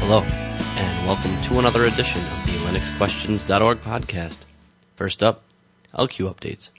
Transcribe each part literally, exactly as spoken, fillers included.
Hello, and welcome to another edition of the Linux Questions dot org podcast. First up, L Q updates.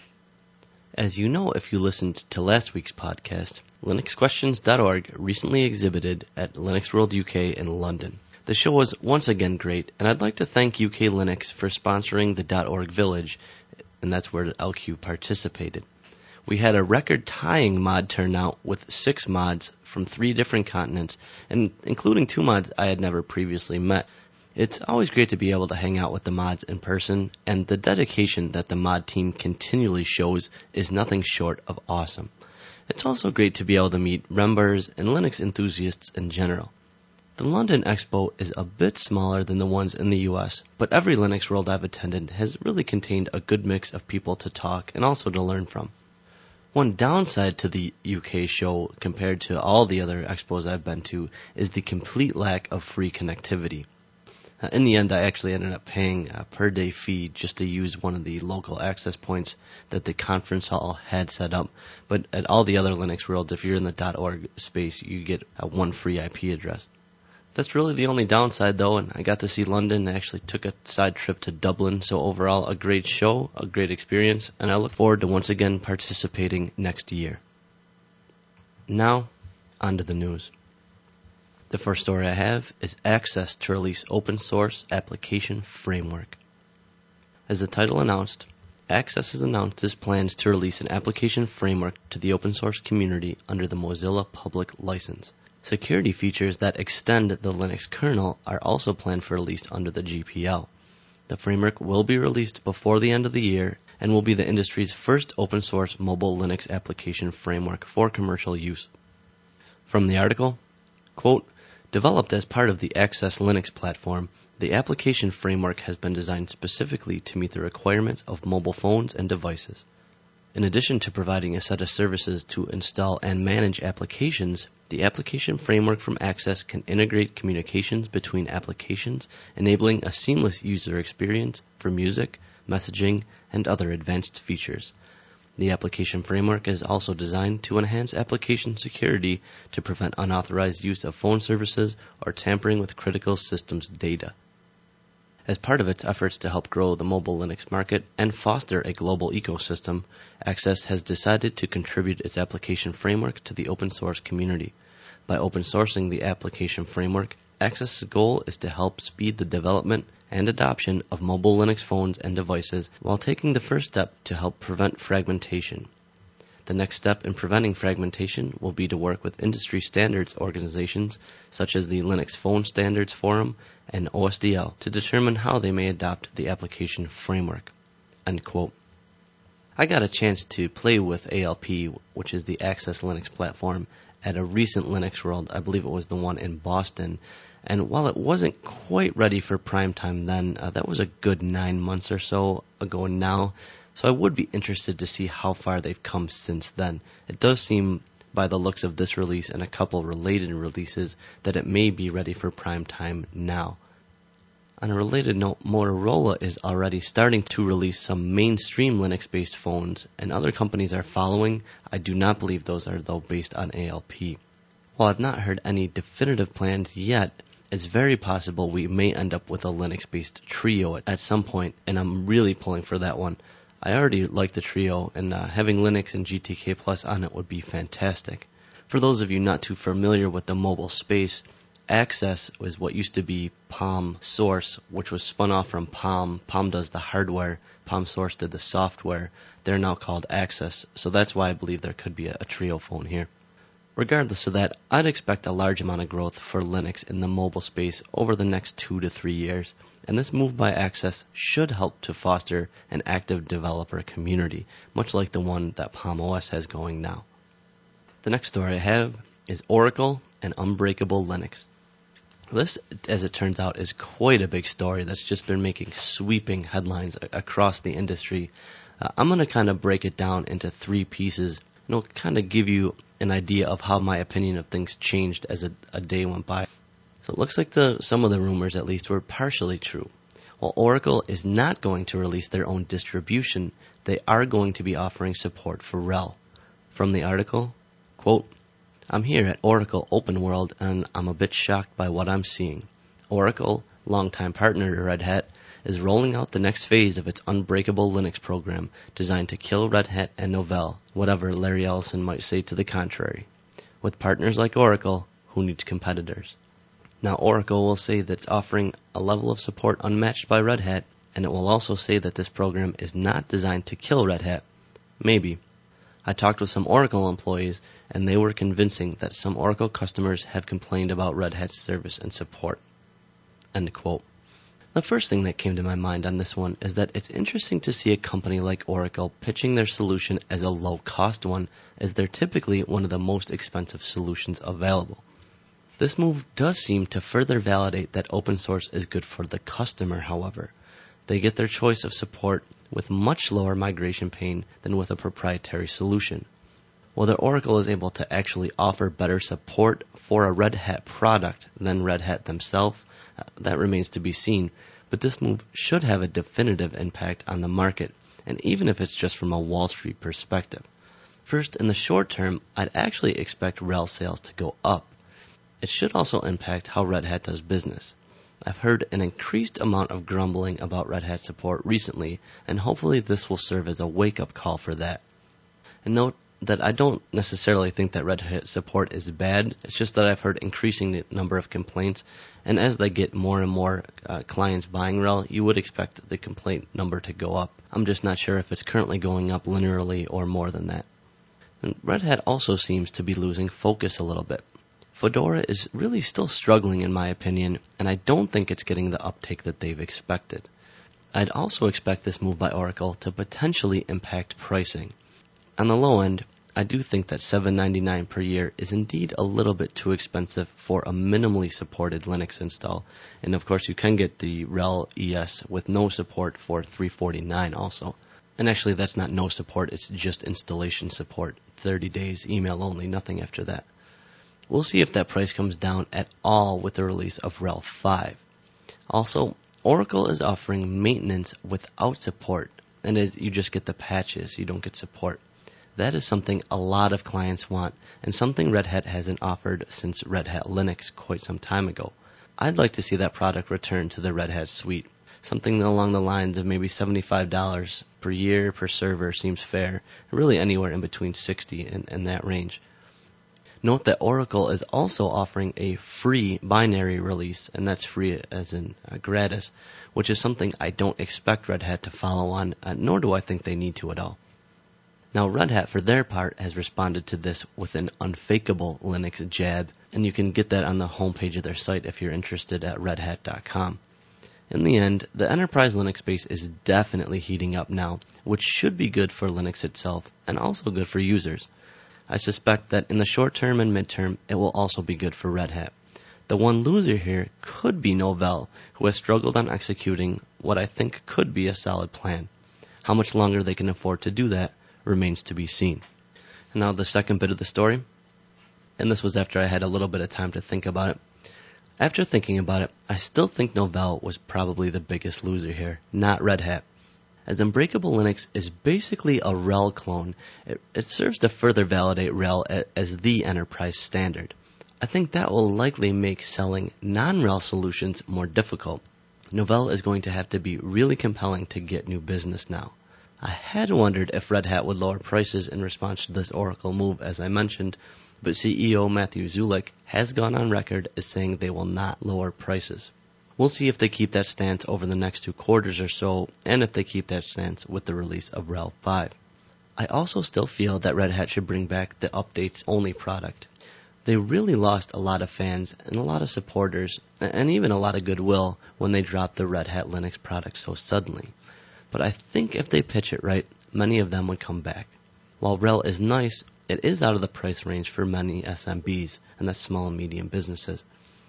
As you know if you listened to last week's podcast, Linux Questions dot org recently exhibited at Linux World U K in London. The show was once again great, and I'd like to thank U K Linux for sponsoring the .org Village, and that's where L Q participated. We had a record-tying mod turnout with six mods from three different continents, and including two mods I had never previously met. It's always great to be able to hang out with the mods in person, and the dedication that the mod team continually shows is nothing short of awesome. It's also great to be able to meet Rembers and Linux enthusiasts in general. The London Expo is a bit smaller than the ones in the U S, but every Linux World I've attended has really contained a good mix of people to talk and also to learn from. One downside to the U K show compared to all the other expos I've been to is the complete lack of free connectivity. Uh, in the end, I actually ended up paying a per day fee just to use one of the local access points that the conference hall had set up. But at all the other Linux Worlds, if you're in the .org space, you get a one free I P address. That's really the only downside, though, and I got to see London. I actually took a side trip to Dublin, so overall a great show, a great experience, and I look forward to once again participating next year. Now, on to the news. The first story I have is Access to release open source application framework. As the title announced, Access has announced its plans to release an application framework to the open source community under the Mozilla Public License. Security features that extend the Linux kernel are also planned for release under the G P L. The framework will be released before the end of the year and will be the industry's first open source mobile Linux application framework for commercial use. From the article, quote, developed as part of the Access Linux platform, the application framework has been designed specifically to meet the requirements of mobile phones and devices. In addition to providing a set of services to install and manage applications, the application framework from Access can integrate communications between applications, enabling a seamless user experience for music, messaging, and other advanced features. The application framework is also designed to enhance application security to prevent unauthorized use of phone services or tampering with critical systems data. As part of its efforts to help grow the mobile Linux market and foster a global ecosystem, Access has decided to contribute its application framework to the open source community. By open sourcing the application framework, Access's goal is to help speed the development and adoption of mobile Linux phones and devices while taking the first step to help prevent fragmentation. The next step in preventing fragmentation will be to work with industry standards organizations such as the Linux Phone Standards Forum and O S D L to determine how they may adopt the application framework. End quote. I got a chance to play with A L P, which is the Access Linux platform, at a recent Linux World. I believe it was the one in Boston. And while it wasn't quite ready for prime time then, uh, that was a good nine months or so ago now. So I would be interested to see how far they've come since then. It does seem, by the looks of this release and a couple related releases, that it may be ready for prime time now. On a related note, Motorola is already starting to release some mainstream Linux-based phones, and other companies are following. I do not believe those are, though, based on A L P. While I've not heard any definitive plans yet, it's very possible we may end up with a Linux-based Trio at some point, and I'm really pulling for that one. I already like the Trio, and uh, having Linux and G T K Plus on it would be fantastic. For those of you not too familiar with the mobile space, Access was what used to be Palm Source, which was spun off from Palm. Palm does the hardware, Palm Source did the software. They're now called Access, so that's why I believe there could be a, a Trio phone here. Regardless of that, I'd expect a large amount of growth for Linux in the mobile space over the next two to three years, and this move by Access should help to foster an active developer community, much like the one that Palm O S has going now. The next story I have is Oracle and Unbreakable Linux. This, as it turns out, is quite a big story that's just been making sweeping headlines a- across the industry. Uh, I'm going to kind of break it down into three pieces, and it'll kind of give you an idea of how my opinion of things changed as a, a day went by. So it looks like the some of the rumors, at least, were partially true. While Oracle is not going to release their own distribution, they are going to be offering support for R H E L. From the article, quote, I'm here at Oracle Open World, and I'm a bit shocked by what I'm seeing. Oracle, longtime partner to Red Hat, is rolling out the next phase of its Unbreakable Linux program designed to kill Red Hat and Novell, whatever Larry Ellison might say to the contrary. With partners like Oracle, who needs competitors? Now, Oracle will say that it's offering a level of support unmatched by Red Hat, and it will also say that this program is not designed to kill Red Hat. Maybe. I talked with some Oracle employees, and they were convincing that some Oracle customers have complained about Red Hat's service and support. End quote. The first thing that came to my mind on this one is that it's interesting to see a company like Oracle pitching their solution as a low-cost one, as they're typically one of the most expensive solutions available. This move does seem to further validate that open source is good for the customer, however. They get their choice of support with much lower migration pain than with a proprietary solution. Whether Oracle is able to actually offer better support for a Red Hat product than Red Hat themselves, uh, that remains to be seen, but this move should have a definitive impact on the market, and even if it's just from a Wall Street perspective. First, in the short term, I'd actually expect R H E L sales to go up. It should also impact how Red Hat does business. I've heard an increased amount of grumbling about Red Hat support recently, and hopefully this will serve as a wake-up call for that. And note that I don't necessarily think that Red Hat support is bad, it's just that I've heard increasing the number of complaints, and as they get more and more uh, clients buying R H E L, you would expect the complaint number to go up. I'm just not sure if it's currently going up linearly or more than that. And Red Hat also seems to be losing focus a little bit. Fedora is really still struggling in my opinion, and I don't think it's getting the uptake that they've expected. I'd also expect this move by Oracle to potentially impact pricing. On the low end, I do think that seven dollars and ninety-nine cents per year is indeed a little bit too expensive for a minimally supported Linux install, and of course you can get the R H E L E S with no support for three hundred forty-nine dollars also. And actually that's not no support, it's just installation support, thirty days, email only, nothing after that. We'll see if that price comes down at all with the release of R H E L five. Also, Oracle is offering maintenance without support, and as you just get the patches, you don't get support. That is something a lot of clients want, and something Red Hat hasn't offered since Red Hat Linux quite some time ago. I'd like to see that product return to the Red Hat suite. Something along the lines of maybe seventy-five dollars per year per server seems fair, really anywhere in between sixty dollars and, and that range. Note that Oracle is also offering a free binary release, and that's free as in uh, gratis, which is something I don't expect Red Hat to follow on, uh, nor do I think they need to at all. Now, Red Hat, for their part, has responded to this with an unfakeable Linux jab, and you can get that on the homepage of their site if you're interested at red hat dot com. In the end, the enterprise Linux space is definitely heating up now, which should be good for Linux itself, and also good for users. I suspect that in the short term and midterm, it will also be good for Red Hat. The one loser here could be Novell, who has struggled on executing what I think could be a solid plan. How much longer they can afford to do that remains to be seen. And now the second bit of the story, and this was after I had a little bit of time to think about it. After thinking about it, I still think Novell was probably the biggest loser here, not Red Hat. As Unbreakable Linux is basically a R H E L clone, it, it serves to further validate R H E L as, as the enterprise standard. I think that will likely make selling non-R H E L solutions more difficult. Novell is going to have to be really compelling to get new business now. I had wondered if Red Hat would lower prices in response to this Oracle move, as I mentioned, but C E O Matthew Zulik has gone on record as saying they will not lower prices. We'll see if they keep that stance over the next two quarters or so, and if they keep that stance with the release of R H E L five. I also still feel that Red Hat should bring back the updates-only product. They really lost a lot of fans and a lot of supporters, and even a lot of goodwill when they dropped the Red Hat Linux product so suddenly. But I think if they pitch it right, many of them would come back. While R H E L is nice, it is out of the price range for many S M Bs, and that's small and medium businesses.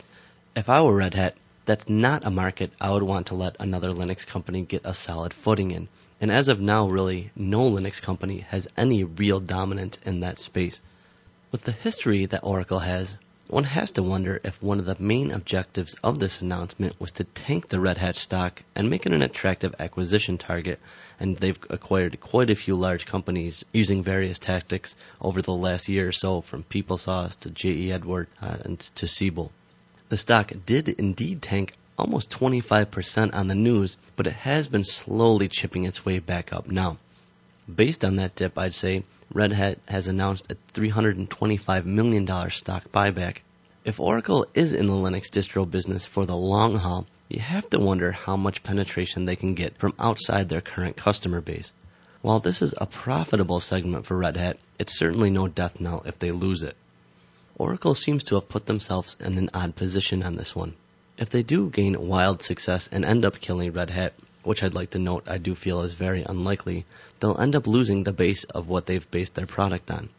If I were Red Hat, that's not a market I would want to let another Linux company get a solid footing in. And as of now, really, no Linux company has any real dominance in that space. With the history that Oracle has, one has to wonder if one of the main objectives of this announcement was to tank the Red Hat stock and make it an attractive acquisition target, and they've acquired quite a few large companies using various tactics over the last year or so, from PeopleSoft to J E. Edward uh, and to Siebel. The stock did indeed tank almost twenty-five percent on the news, but it has been slowly chipping its way back up now. Based on that dip, I'd say Red Hat has announced a three hundred twenty-five million dollars stock buyback. If Oracle is in the Linux distro business for the long haul, you have to wonder how much penetration they can get from outside their current customer base. While this is a profitable segment for Red Hat, it's certainly no death knell if they lose it. Oracle seems to have put themselves in an odd position on this one. If they do gain wild success and end up killing Red Hat, which I'd like to note I do feel is very unlikely, they'll end up losing the base of what they've based their product on.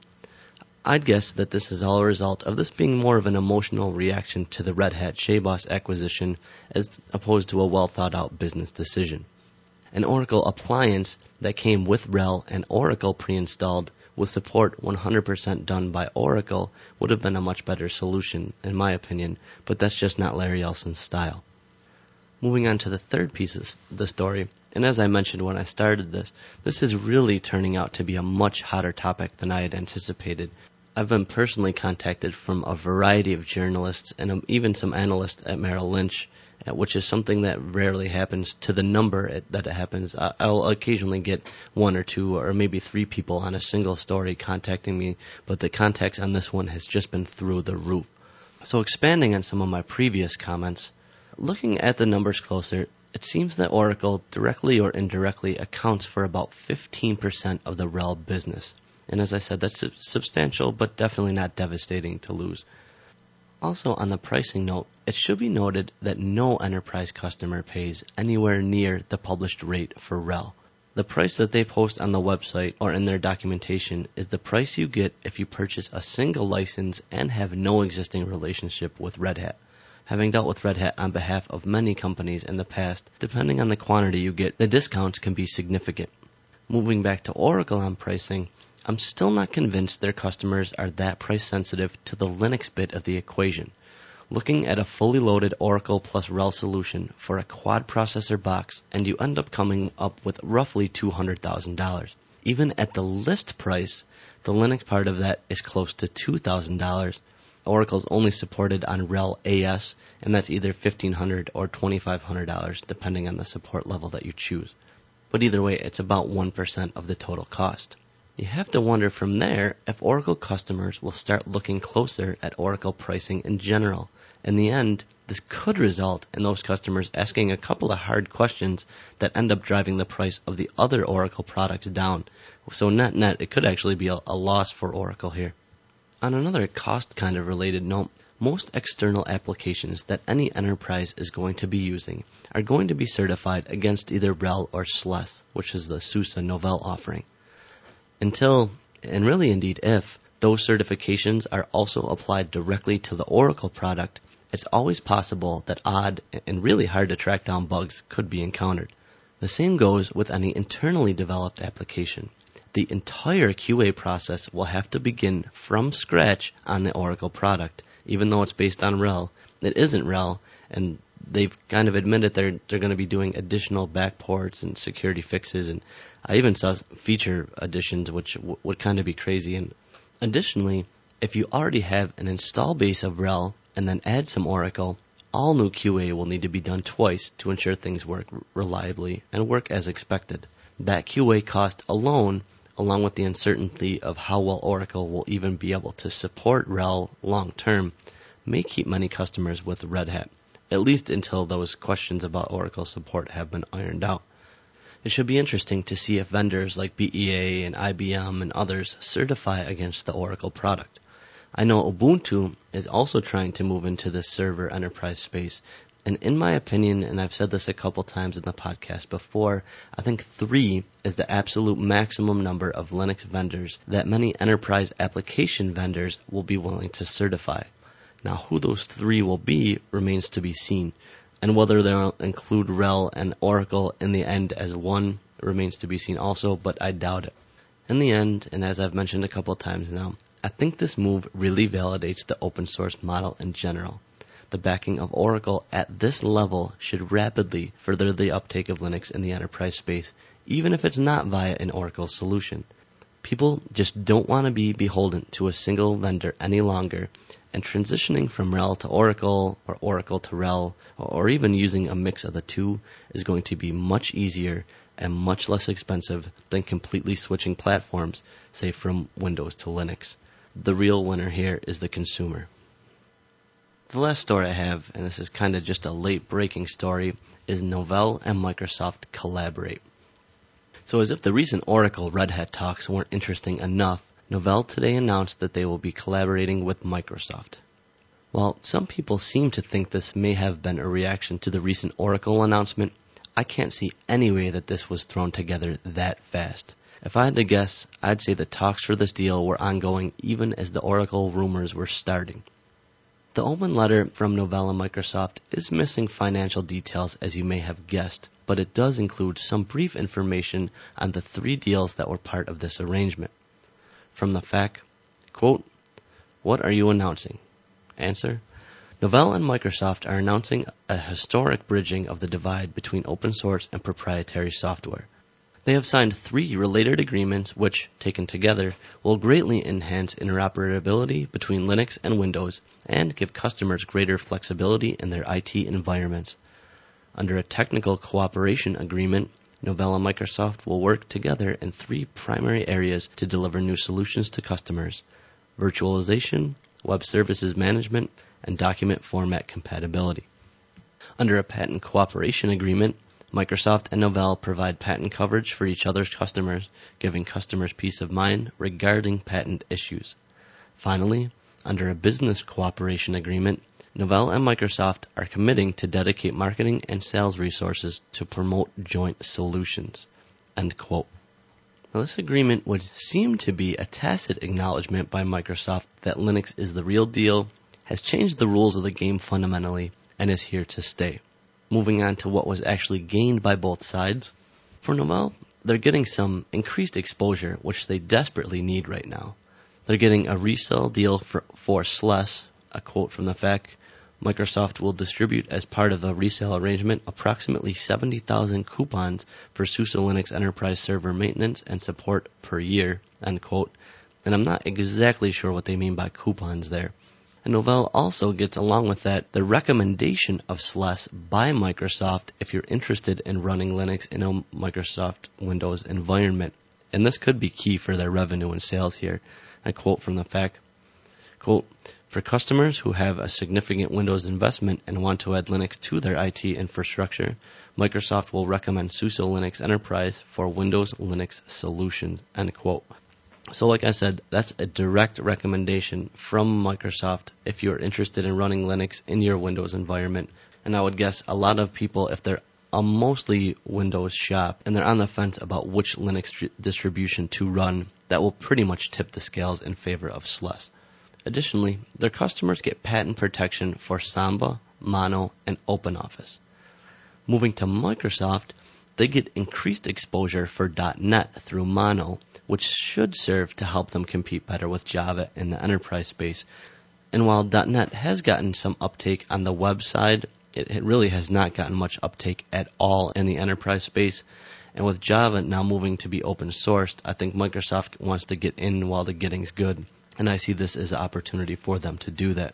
I'd guess that this is all a result of this being more of an emotional reaction to the Red Hat Shaboss acquisition as opposed to a well-thought-out business decision. An Oracle appliance that came with R H E L and Oracle pre-installed with support one hundred percent done by Oracle would have been a much better solution, in my opinion, but that's just not Larry Ellison's style. Moving on to the third piece of the story, and as I mentioned when I started this, this is really turning out to be a much hotter topic than I had anticipated. I've been personally contacted from a variety of journalists and even some analysts at Merrill Lynch, which is something that rarely happens to the number it, that it happens. I'll occasionally get one or two or maybe three people on a single story contacting me, but the contacts on this one has just been through the roof. So expanding on some of my previous comments, looking at the numbers closer, it seems that Oracle directly or indirectly accounts for about fifteen percent of the R H E L business. And as I said, that's substantial, but definitely not devastating to lose. Also, on the pricing note, it should be noted that no enterprise customer pays anywhere near the published rate for R H E L. The price that they post on the website or in their documentation is the price you get if you purchase a single license and have no existing relationship with Red Hat. Having dealt with Red Hat on behalf of many companies in the past, depending on the quantity you get, the discounts can be significant. Moving back to Oracle on pricing, I'm still not convinced their customers are that price sensitive to the Linux bit of the equation. Looking at a fully loaded Oracle plus R H E L solution for a quad processor box, and you end up coming up with roughly two hundred thousand dollars. Even at the list price, the Linux part of that is close to two thousand dollars. Oracle's only supported on R H E L A S, and that's either fifteen hundred dollars or twenty-five hundred dollars, depending on the support level that you choose. But either way, it's about one percent of the total cost. You have to wonder from there if Oracle customers will start looking closer at Oracle pricing in general. In the end, this could result in those customers asking a couple of hard questions that end up driving the price of the other Oracle products down. So net net, it could actually be a, a loss for Oracle here. On another cost kind of related note, most external applications that any enterprise is going to be using are going to be certified against either R H E L or S L E S, which is the SUSE Novell offering. Until, and really indeed if, those certifications are also applied directly to the Oracle product, it's always possible that odd and really hard to track down bugs could be encountered. The same goes with any internally developed application. The entire Q A process will have to begin from scratch on the Oracle product. Even though it's based on R H E L, it isn't R H E L, and they've kind of admitted they're they're going to be doing additional backports and security fixes, and I even saw feature additions, which w- would kind of be crazy. And additionally, if you already have an install base of R H E L and then add some Oracle, all new Q A will need to be done twice to ensure things work reliably and work as expected. That Q A cost alone, along with the uncertainty of how well Oracle will even be able to support R H E L long term, may keep many customers with Red Hat, at least until those questions about Oracle support have been ironed out. It should be interesting to see if vendors like B E A and I B M and others certify against the Oracle product. I know Ubuntu is also trying to move into this server enterprise space, and in my opinion, and I've said this a couple times in the podcast before, I think three is the absolute maximum number of Linux vendors that many enterprise application vendors will be willing to certify. Now, who those three will be remains to be seen, and whether they'll include R H E L and Oracle in the end as one remains to be seen also, but I doubt it. In the end, and as I've mentioned a couple times now, I think this move really validates the open source model in general. The backing of Oracle at this level should rapidly further the uptake of Linux in the enterprise space, even if it's not via an Oracle solution. People just don't want to be beholden to a single vendor any longer, and transitioning from RHEL to Oracle, or Oracle to RHEL, or even using a mix of the two is going to be much easier and much less expensive than completely switching platforms, say from Windows to Linux. The real winner here is the consumer. The last story I have, and this is kind of just a late-breaking story, is Novell and Microsoft collaborate. So as if the recent Oracle Red Hat talks weren't interesting enough, Novell today announced that they will be collaborating with Microsoft. While some people seem to think this may have been a reaction to the recent Oracle announcement, I can't see any way that this was thrown together that fast. If I had to guess, I'd say the talks for this deal were ongoing even as the Oracle rumors were starting. The open letter from Novell and Microsoft is missing financial details, as you may have guessed, but it does include some brief information on the three deals that were part of this arrangement. From the fact, quote, "What are you announcing?" Answer, Novell and Microsoft are announcing a historic bridging of the divide between open source and proprietary software. They have signed three related agreements which, taken together, will greatly enhance interoperability between Linux and Windows and give customers greater flexibility in their I T environments. Under a technical cooperation agreement, Novell and Microsoft will work together in three primary areas to deliver new solutions to customers: virtualization, web services management, and document format compatibility. Under a patent cooperation agreement, Microsoft and Novell provide patent coverage for each other's customers, giving customers peace of mind regarding patent issues. Finally, under a business cooperation agreement, Novell and Microsoft are committing to dedicate marketing and sales resources to promote joint solutions. End quote. Now, this agreement would seem to be a tacit acknowledgement by Microsoft that Linux is the real deal, has changed the rules of the game fundamentally, and is here to stay. Moving on to what was actually gained by both sides. For Novell, they're getting some increased exposure, which they desperately need right now. They're getting a resale deal for, for S L E S, a quote from the F A Q. Microsoft will distribute as part of the resale arrangement approximately seventy thousand coupons for SUSE Linux Enterprise Server maintenance and support per year, end quote. And I'm not exactly sure what they mean by coupons there. And Novell also gets along with that the recommendation of S L E S by Microsoft if you're interested in running Linux in a Microsoft Windows environment. And this could be key for their revenue and sales here. I quote from the F A Q, quote, "For customers who have a significant Windows investment and want to add Linux to their I T infrastructure, Microsoft will recommend SUSE Linux Enterprise for Windows Linux solutions," end quote. So like I said, that's a direct recommendation from Microsoft if you're interested in running Linux in your Windows environment. And I would guess a lot of people, if they're a mostly Windows shop and they're on the fence about which Linux tri- distribution to run, that will pretty much tip the scales in favor of S L E S. Additionally, their customers get patent protection for Samba, Mono, and OpenOffice. Moving to Microsoft, they get increased exposure for dot net through Mono, which should serve to help them compete better with Java in the enterprise space. And while dot net has gotten some uptake on the web side, it, it really has not gotten much uptake at all in the enterprise space. And with Java now moving to be open sourced, I think Microsoft wants to get in while the getting's good. And I see this as an opportunity for them to do that.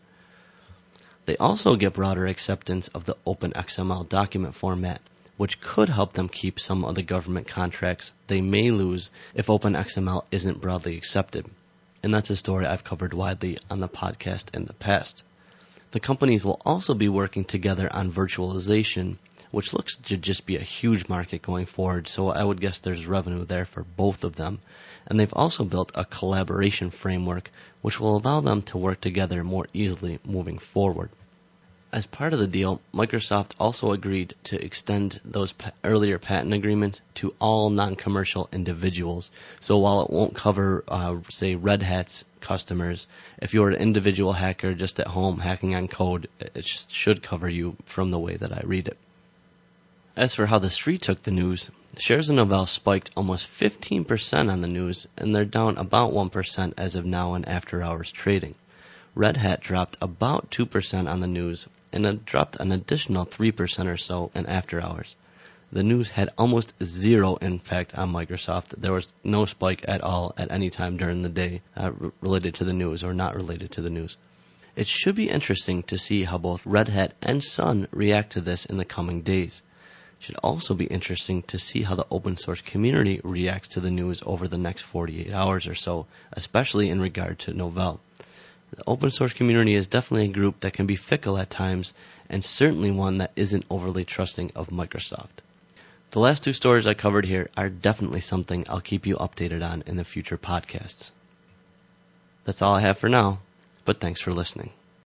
They also get broader acceptance of the OpenXML document format, which could help them keep some of the government contracts they may lose if OpenXML isn't broadly accepted. And that's a story I've covered widely on the podcast in the past. The companies will also be working together on virtualization, which looks to just be a huge market going forward, so I would guess there's revenue there for both of them. And they've also built a collaboration framework, which will allow them to work together more easily moving forward. As part of the deal, Microsoft also agreed to extend those pa- earlier patent agreements to all non-commercial individuals. So while it won't cover, uh, say, Red Hat's customers, if you're an individual hacker just at home hacking on code, it sh- should cover you from the way that I read it. As for how the street took the news, shares of Novell spiked almost fifteen percent on the news, and they're down about one percent as of now in after-hours trading. Red Hat dropped about two percent on the news, and it dropped an additional three percent or so in after-hours. The news had almost zero impact on Microsoft. There was no spike at all at any time during the day uh, r- related to the news or not related to the news. It should be interesting to see how both Red Hat and Sun react to this in the coming days. It should also be interesting to see how the open source community reacts to the news over the next forty-eight hours or so, especially in regard to Novell. The open source community is definitely a group that can be fickle at times, and certainly one that isn't overly trusting of Microsoft. The last two stories I covered here are definitely something I'll keep you updated on in the future podcasts. That's all I have for now, but thanks for listening.